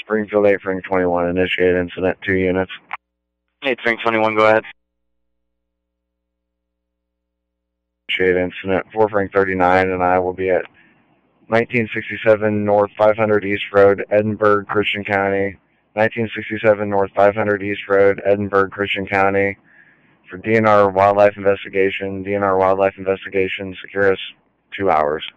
Springfield 8 Frank 21, initiate incident, 2 units. 8 Frank 21, go ahead. Initiate incident, 4 Frank 39, and I will be at 1967 North 500 East Road, Edinburgh, Christian County. 1967 North 500 East Road, Edinburgh, Christian County, for DNR Wildlife Investigation. DNR Wildlife Investigation, secure us 2 hours.